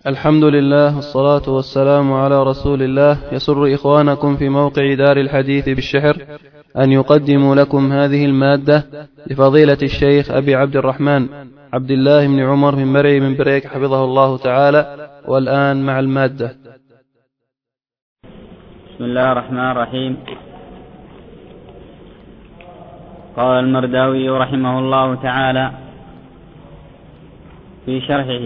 الحمد لله والصلاة والسلام على رسول الله. يسر إخوانكم في موقع دار الحديث بالشحر أن يقدموا لكم هذه المادة لفضيلة الشيخ أبي عبد الرحمن عبد الله بن عمر بن مرعي من بريك حفظه الله تعالى. والآن مع المادة. بسم الله الرحمن الرحيم. قال المرداوي رحمه الله تعالى في شرحه: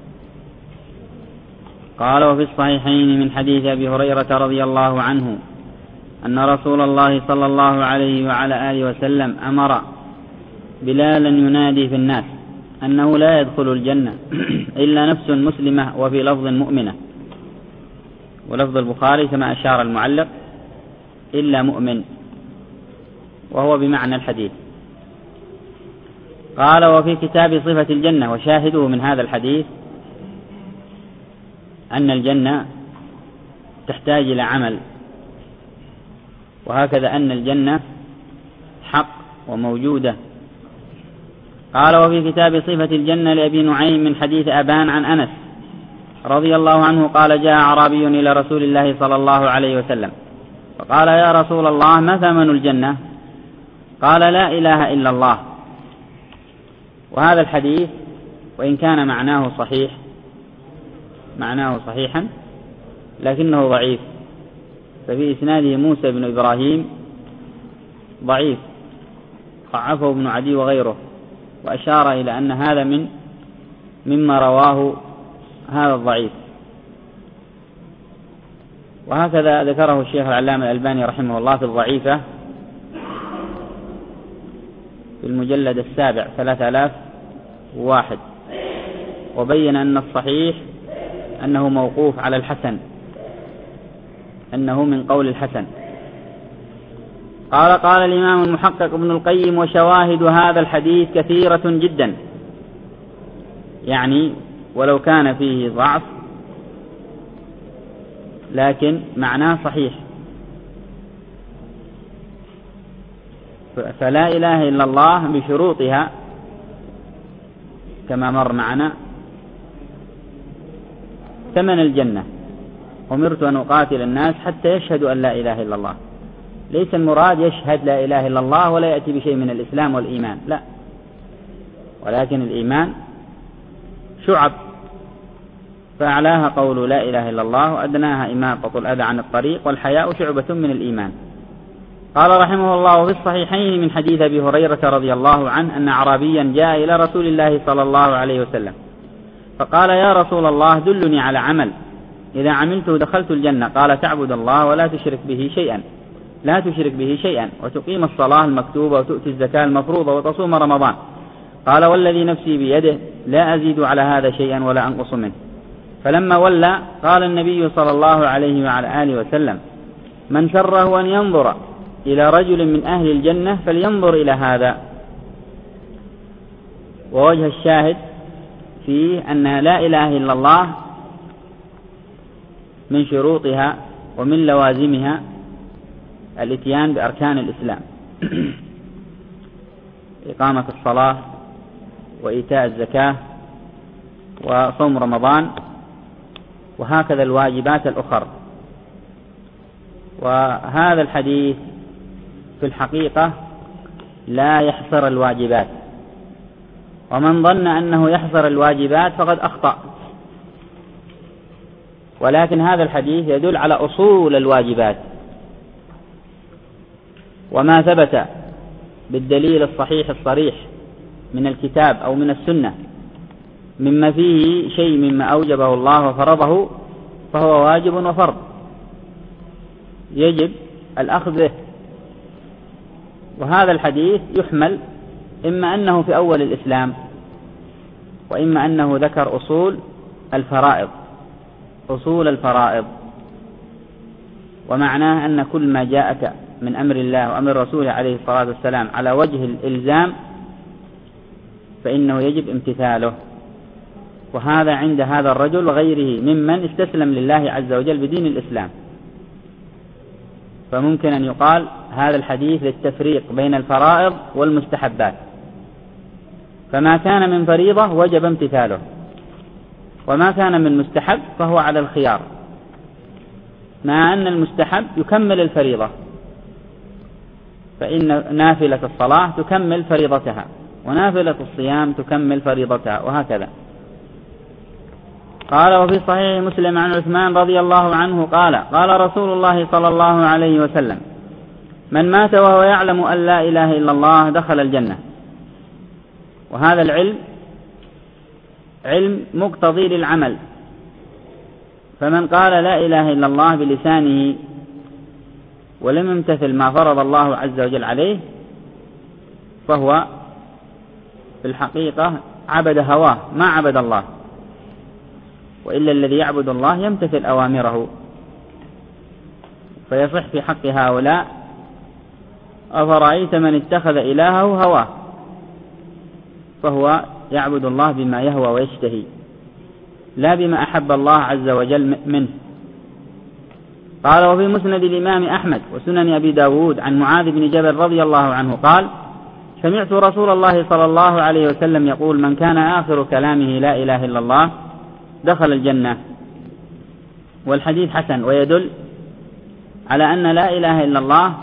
قال: وفي الصحيحين من حديث أبي هريرة رضي الله عنه أن رسول الله صلى الله عليه وعلى آله وسلم أمر بلالا ينادي في الناس أنه لا يدخل الجنة إلا نفس مسلمة، وفي لفظ مؤمنة، ولفظ البخاري كما أشار المعلق إلا مؤمن، وهو بمعنى الحديث. قال: وفي كتاب صفة الجنة، وشاهده من هذا الحديث أن الجنة تحتاج إلى عمل، وهكذا أن الجنة حق وموجودة. قال: وفي كتاب صفة الجنة لأبي نعيم من حديث أبان عن أنس رضي الله عنه قال: جاء أعرابي إلى رسول الله صلى الله عليه وسلم فقال: يا رسول الله، ما ثمن الجنة؟ قال: لا إله إلا الله. وهذا الحديث وإن كان معناه صحيحا لكنه ضعيف، ففي إسناده موسى بن إبراهيم ضعيف، ضعفه ابن عدي وغيره، وأشار إلى أن هذا مما رواه هذا الضعيف. وهكذا ذكره الشيخ العلامة الألباني رحمه الله في الضعيفة في المجلد 7 3001، وبين أن الصحيح أنه موقوف على الحسن، أنه من قول الحسن. قال الإمام المحقق ابن القيم: وشواهد هذا الحديث كثيرة جدا، يعني ولو كان فيه ضعف لكن معناه صحيح. فلا إله إلا الله بشروطها كما مر معنا: ثمن الجنة، أمرت أن أقاتل الناس حتى يشهدوا أن لا إله إلا الله. ليس المراد يشهد لا إله إلا الله ولا يأتي بشيء من الإسلام والإيمان، لا، ولكن الإيمان شعب، فأعلاها قول لا إله إلا الله، وأدناها إماطة الأذى عن الطريق، والحياء شعبة من الإيمان. قال رحمه الله: في الصحيحين من حديث أبي هريرة رضي الله عنه أن أعرابيا جاء إلى رسول الله صلى الله عليه وسلم فقال: يا رسول الله، دلني على عمل إذا عملته دخلت الجنة. قال: تعبد الله ولا تشرك به شيئا، وتقيم الصلاة المكتوبة، وتؤتي الزكاة المفروضة، وتصوم رمضان. قال: والذي نفسي بيده لا أزيد على هذا شيئا ولا أنقص منه. فلما ولى قال النبي صلى الله عليه وعلى آله وسلم: من سره أن ينظر إلى رجل من أهل الجنة فلينظر إلى هذا. ووجه الشاهد فيه أن لا إله إلا الله من شروطها ومن لوازمها الاتيان بأركان الإسلام: إقامة الصلاة، وإيتاء الزكاة، وصوم رمضان، وهكذا الواجبات الأخرى. وهذا الحديث في الحقيقة لا يحصر الواجبات، ومن ظن أنه يحصر الواجبات فقد أخطأ، ولكن هذا الحديث يدل على أصول الواجبات، وما ثبت بالدليل الصحيح الصريح من الكتاب أو من السنة مما فيه شيء مما أوجبه الله وفرضه فهو واجب وفرض يجب الأخذ به. وهذا الحديث يحمل إما أنه في أول الإسلام، وإما أنه ذكر أصول الفرائض، ومعناه أن كل ما جاءك من أمر الله وأمر رسوله عليه الصلاة والسلام على وجه الإلزام فإنه يجب امتثاله. وهذا عند هذا الرجل وغيره ممن استسلم لله عز وجل بدين الإسلام. فممكن أن يقال هذا الحديث للتفريق بين الفرائض والمستحبات، فما كان من فريضة وجب امتثاله، وما كان من مستحب فهو على الخيار، مع أن المستحب يكمل الفريضة، فإن نافلة الصلاة تكمل فريضتها، ونافلة الصيام تكمل فريضتها، وهكذا. قال: وفي صحيح مسلم عن عثمان رضي الله عنه قال: قال رسول الله صلى الله عليه وسلم: من مات وهو يعلم أن لا إله إلا الله دخل الجنة. وهذا العلم علم مقتضي للعمل، فمن قال لا إله إلا الله بلسانه ولم يمتثل ما فرض الله عز وجل عليه فهو في الحقيقة عبد هواه ما عبد الله، وإلا الذي يعبد الله يمتثل أوامره. فيصح في حق هؤلاء: أفرأيت من اتخذ إلهه هواه، فهو يعبد الله بما يهوى ويشتهي، لا بما أحب الله عز وجل منه. قال: وفي مسند الإمام أحمد وسنن أبي داود عن معاذ بن جبل رضي الله عنه قال: سمعت رسول الله صلى الله عليه وسلم يقول: من كان آخر كلامه لا إله إلا الله دخل الجنة. والحديث حسن، ويدل على أن لا إله إلا الله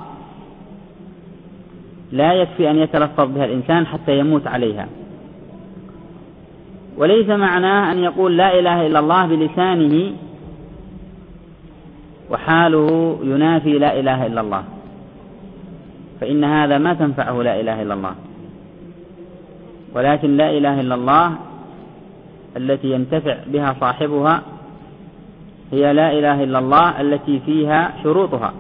لا يكفي أن يتلفظ بها الإنسان حتى يموت عليها، وليس معناه أن يقول لا إله إلا الله بلسانه وحاله ينافي لا إله إلا الله، فإن هذا ما تنفعه لا إله إلا الله. ولكن لا إله إلا الله التي ينتفع بها صاحبها هي لا إله إلا الله التي فيها شروطها.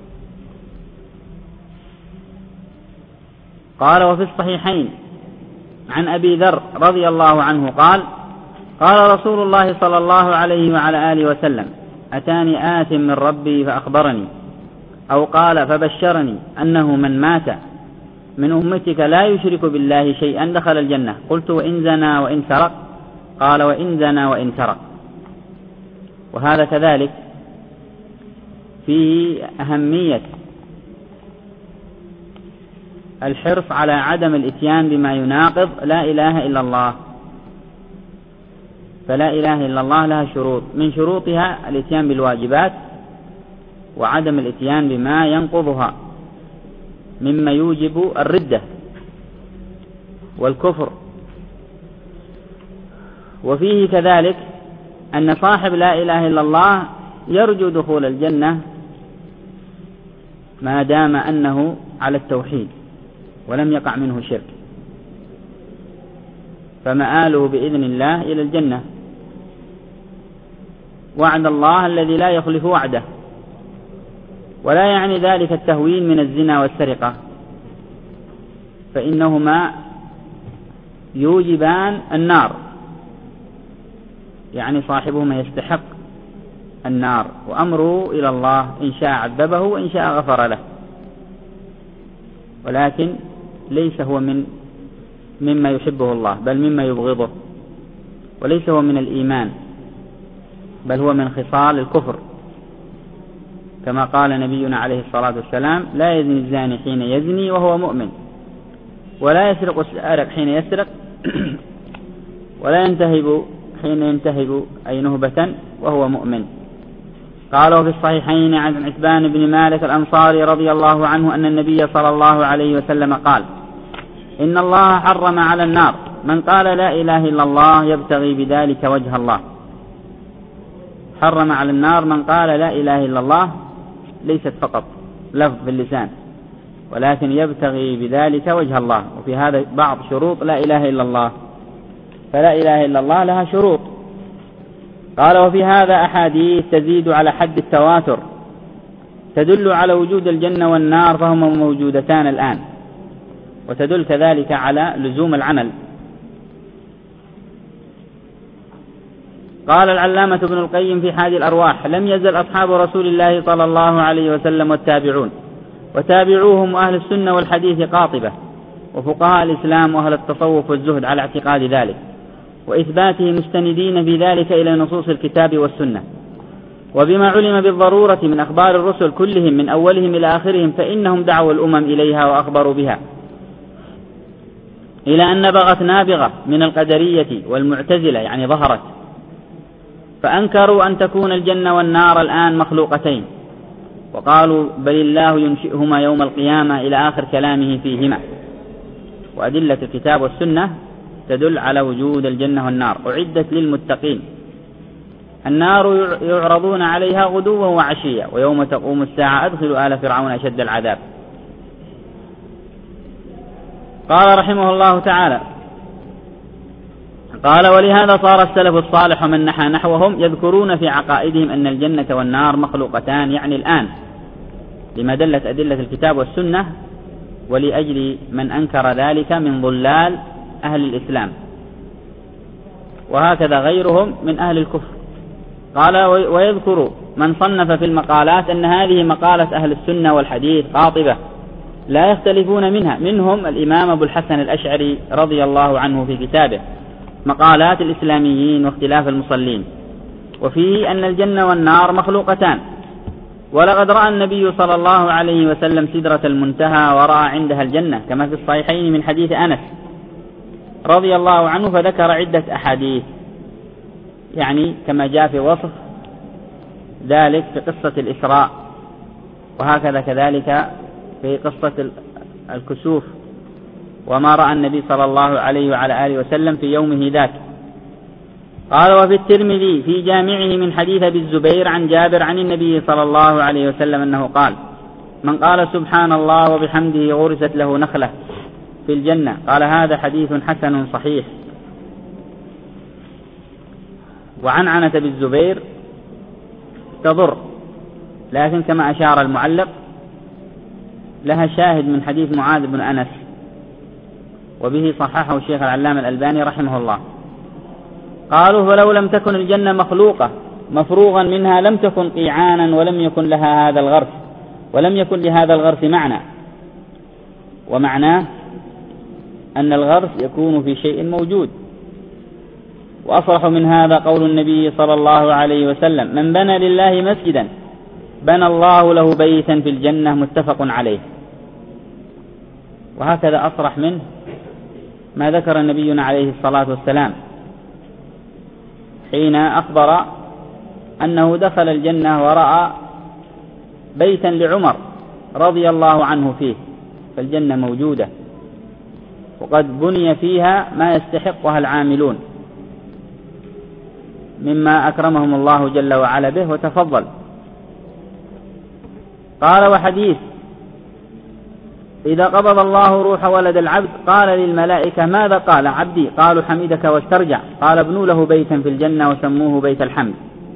قال: وفي الصحيحين عن أبي ذر رضي الله عنه قال: قال رسول الله صلى الله عليه وعلى آله وسلم: أتاني آت من ربي فأخبرني، أو قال فبشرني، أنه من مات من أمتك لا يشرك بالله شيئا دخل الجنة. قلت: وإن زنى وإن سرق؟ قال: وإن زنى وإن سرق. وهذا كذلك فيه أهمية الحرص على عدم الإتيان بما يناقض لا إله إلا الله. فلا إله إلا الله لها شروط، من شروطها الإتيان بالواجبات وعدم الإتيان بما ينقضها مما يوجب الردة والكفر. وفيه كذلك أن صاحب لا إله إلا الله يرجو دخول الجنة ما دام أنه على التوحيد ولم يقع منه شرك، فمآله بإذن الله إلى الجنة. وعد الله الذي لا يخلف وعده، ولا يعني ذلك التهوين من الزنا والسرقة، فإنهما يوجبان النار، يعني صاحبهما يستحق النار، وأمره إلى الله إن شاء عذبه وإن شاء غفر له. ولكن ليس هو مما يحبه الله، بل مما يبغضه، وليس هو من الإيمان، بل هو من خصال الكفر، كما قال نبينا عليه الصلاة والسلام: لا يزني الزاني حين يزني وهو مؤمن، ولا يسرق السارق حين يسرق، ولا ينتهب حين ينتهب أي نهبة وهو مؤمن. قالوا في الصحيحين عن عتبان بن مالك الأنصاري رضي الله عنه أن النبي صلى الله عليه وسلم قال: إن الله حرم على النار من قال لا إله إلا الله يبتغي بذلك وجه الله. حرم على النار من قال لا إله إلا الله، ليست فقط لفظ باللسان، ولكن يبتغي بذلك وجه الله. وفي هذا بعض شروط لا إله إلا الله، فلا إله إلا الله لها شروط. قال: وفي هذا أحاديث تزيد على حد التواتر تدل على وجود الجنة والنار، فهما موجودتان الآن، وتدل كذلك على لزوم العمل. قال العلامة ابن القيم في حادي الأرواح: لم يزل أصحاب رسول الله صلى الله عليه وسلم والتابعون وتابعوهم وأهل السنة والحديث قاطبة، وفقهاء الإسلام وأهل التصوف والزهد على اعتقاد ذلك وإثباته، مستندين في ذلك إلى نصوص الكتاب والسنة، وبما علم بالضرورة من أخبار الرسل كلهم من أولهم إلى آخرهم، فإنهم دعوا الأمم إليها وأخبروا بها، إلى أن بغت نابغة من القدرية والمعتزلة، يعني ظهرت فأنكروا أن تكون الجنة والنار الآن مخلوقتين، وقالوا بل الله ينشئهما يوم القيامة إلى آخر كلامه فيهما. وأدلة الكتاب والسنة تدل على وجود الجنة والنار، أعدت للمتقين. النار يعرضون عليها غدوا وعشيا، ويوم تقوم الساعة أدخلوا آل فرعون أشد العذاب. قال رحمه الله تعالى: قال ولهذا صار السلف الصالح ومن نحى نحوهم يذكرون في عقائدهم أن الجنة والنار مخلوقتان، يعني الآن، لما دلت أدلة الكتاب والسنة، ولأجل من أنكر ذلك من ضلال أهل الإسلام، وهكذا غيرهم من أهل الكفر. قال ويذكر من صنف في المقالات أن هذه مقالة أهل السنة والحديث قاطبة لا يختلفون منها، منهم الإمام أبو الحسن الأشعري رضي الله عنه في كتابه مقالات الإسلاميين واختلاف المصلين، وفيه أن الجنة والنار مخلوقتان. ولقد رأى النبي صلى الله عليه وسلم سدرة المنتهى ورأى عندها الجنة، كما في الصحيحين من حديث أنس رضي الله عنه، فذكر عدة أحاديث، يعني كما جاء في وصف ذلك في قصة الإسراء، وهكذا كذلك في قصة الكسوف، وما رأى النبي صلى الله عليه وعلى آله وسلم في يومه ذاك. قال وفي الترمذي في جامعه من حديث أبي الزبير عن جابر عن النبي صلى الله عليه وسلم أنه قال: من قال سبحان الله وبحمده غرست له نخلة في الجنة. قال هذا حديث حسن صحيح. وعنعنة بالزبير تضر، لكن كما أشار المعلق لها شاهد من حديث معاذ بن أنس، وبه صححه الشيخ العلامة الألباني رحمه الله. قالوا فلو لم تكن الجنة مخلوقة مفروغا منها لم تكن قيعانا ولم يكن لها هذا الغرس، ولم يكن لهذا الغرس معنى، ومعناه أن الغرس يكون في شيء موجود. وأصرح من هذا قول النبي صلى الله عليه وسلم: من بنى لله مسجدا بنى الله له بيتا في الجنة، متفق عليه. وهكذا أصرح منه ما ذكر نبينا عليه الصلاة والسلام حين أخبر أنه دخل الجنة ورأى بيتا لعمر رضي الله عنه فيه، فالجنة موجودة وقد بني فيها ما يستحقها العاملون مما أكرمهم الله جل وعلا به وتفضل. قال وحديث إذا قبض الله روح ولد العبد قال للملائكة ماذا قال عبدي؟ قالوا حمدك واسترجع. قال ابنوا له بيتا في الجنة وسموه بيت الحمد.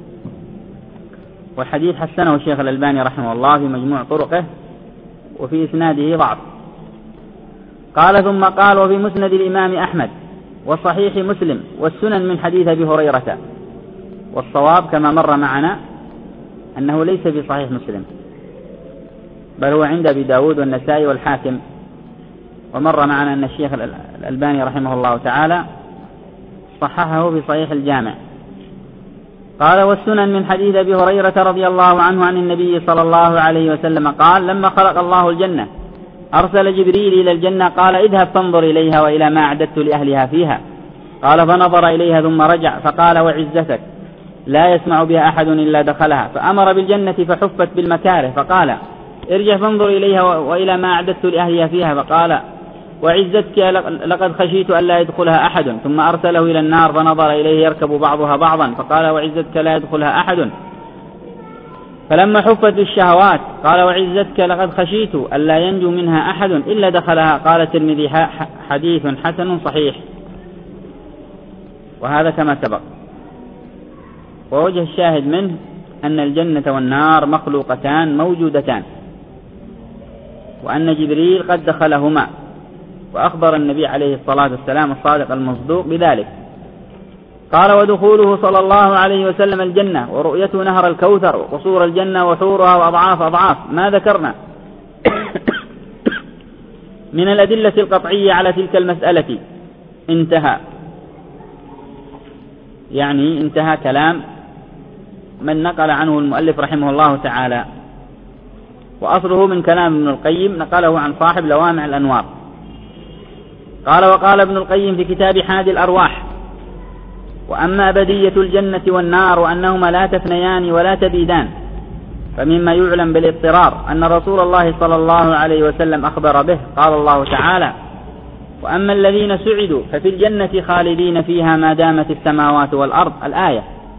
والحديث حسنه الشيخ الألباني رحمه الله في مجموع طرقه، وفي إسناده ضعف. قال ثم قال وفي مسند الإمام أحمد وصحيح مسلم والسنن من حديث أبي هريرة. والصواب كما مر معنا أنه ليس في صحيح مسلم، بل هو عند أبي داود والنسائي والحاكم. ومر معنا أن الشيخ الألباني رحمه الله تعالى صححه في صحيح الجامع. قال والسنن من حديث أبي هريرة رضي الله عنه عن النبي صلى الله عليه وسلم قال لما خلق الله الجنة أرسل جبريل إلى الجنة قال اذهب فانظر إليها وإلى ما أعددت لأهلها فيها. قال فنظر إليها ثم رجع فقال وعزتك لا يسمع بها أحد إلا دخلها. فأمر بالجنة فحفت بالمكاره فقال ارجع فانظر إليها وإلى ما أعددت لأهلها فيها. فقال وعزتك لقد خشيت أن لا يدخلها أحد. ثم أرسله إلى النار فنظر إليه يركب بعضها بعضا فقال وعزتك لا يدخلها أحد. فلما حفت بالشهوات قال وعزتك لقد خشيت أن لا ينجو منها أحد إلا دخلها. قال الترمذي حديث حسن صحيح. وهذا كما سبق. ووجه الشاهد منه أن الجنة والنار مخلوقتان موجودتان، وأن جبريل قد دخلهما، وأخبر النبي عليه الصلاة والسلام الصادق المصدوق بذلك. قال ودخوله صلى الله عليه وسلم الجنة ورؤيته نهر الكوثر وقصور الجنة وحورها وأضعاف أضعاف ما ذكرنا من الأدلة القطعية على تلك المسألة. انتهى، يعني انتهى كلام من نقل عنه المؤلف رحمه الله تعالى، وأصله من كلام ابن القيم نقله عن صاحب لوامع الأنوار. قال وقال ابن القيم في كتاب حادي الأرواح وأما أبدية الجنة والنار وأنهما لا تفنيان ولا تبيدان فمما يعلم بالاضطرار أن رسول الله صلى الله عليه وسلم أخبر به. قال الله تعالى: وأما الذين سعدوا ففي الجنة خالدين فيها ما دامت السماوات والأرض، الآية.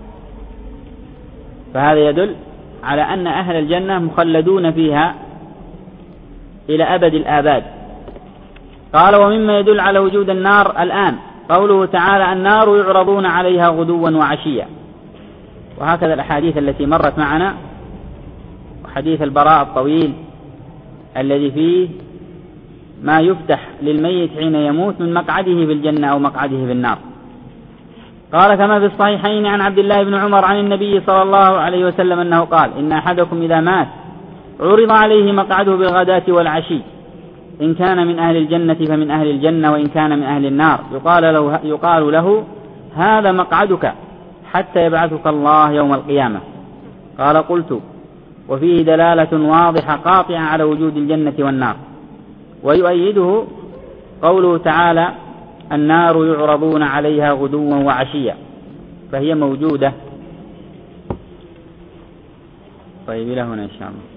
فهذا يدل على أن أهل الجنة مخلدون فيها إلى أبد الآباد. قال: ومما يدل على وجود النار الآن قوله تعالى: النار يعرضون عليها غدوا وعشيا. وهكذا الأحاديث التي مرت معنا، وحديث البراء الطويل الذي فيه ما يفتح للميت حين يموت من مقعده في الجنة أو مقعده في النار. قال: كما في الصحيحين عن عبد الله بن عمر عن النبي صلى الله عليه وسلم أنه قال: إن أحدكم إذا مات عرض عليه مقعده بالغداة والعشي، إن كان من أهل الجنة فمن أهل الجنة، وإن كان من أهل النار يقال له هذا مقعدك حتى يبعثك الله يوم القيامة. قال: قلت: وفيه دلالة واضحة قاطعة على وجود الجنة والنار. ويؤيده قوله تعالى: النار يعرضون عليها غدوا وعشيا، فهي موجودة. طيب إلى هنا إن شاء الله.